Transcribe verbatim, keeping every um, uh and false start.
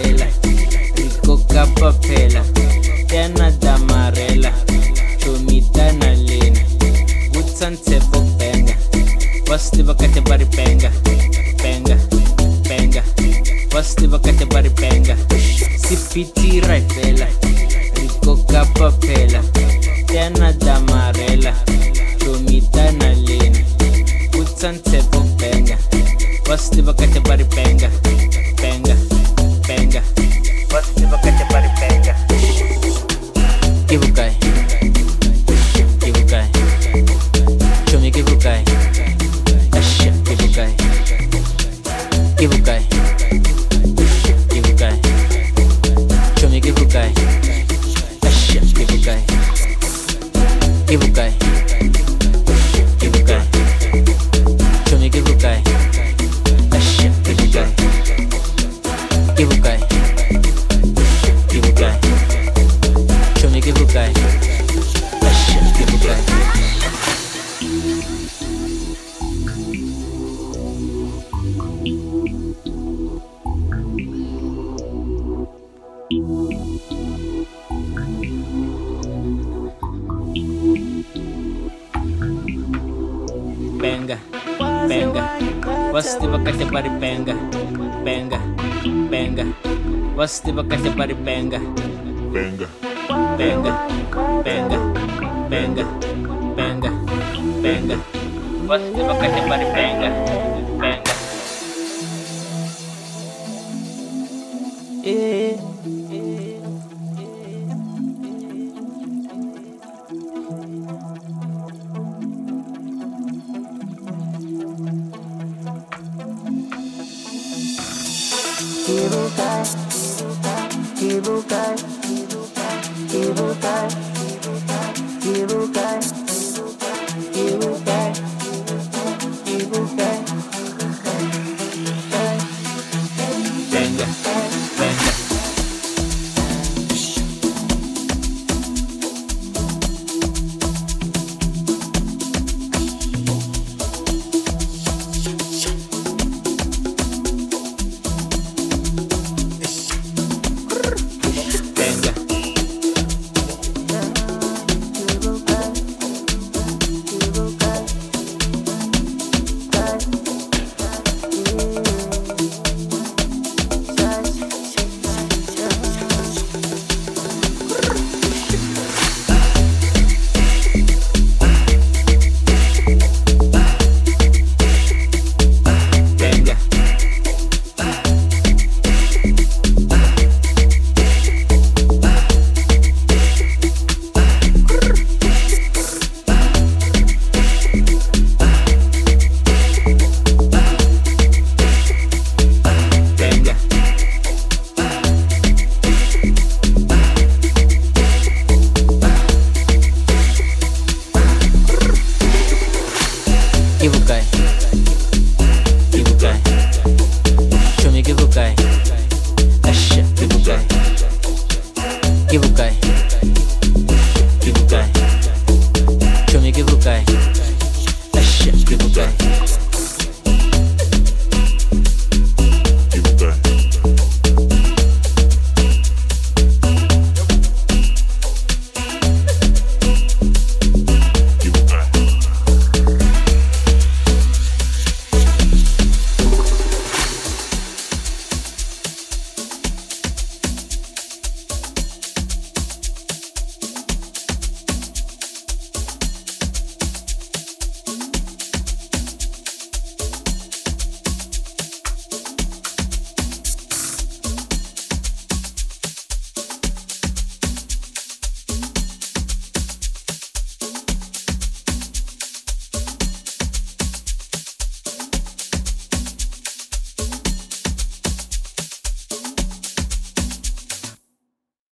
fela Rico kapa phela Tena damarela Chomita na lena Wutsan tepo benga Wasti bakate bari benga Benga, benga Wasti bakate bari benga Sipiti rai fela Rico kapa phela Tena damarela Chomita na lena Wutsan tepo benga Wasti bakate bari benga Benga, benga Wasti bakate bari benga Kivukai Kivukai Chomi kivukai Asha kivukai Kivukai Kivukai Chomi kivukai Asha kivukai Kivukai Kivukai Chomi kivukai Asha kivukai Kivukai Kivukai Chomi kivukai Asha kivukai Benga, benga Wasti bakate bari benga Benga, benga Wasti bakate bari benga Benga, Benga, benga Benga, benga Benga Wasti bakate bari benga Benga Eh, eh Kivukai, Kivukai, Kivukai, Kivukai, Kivukai.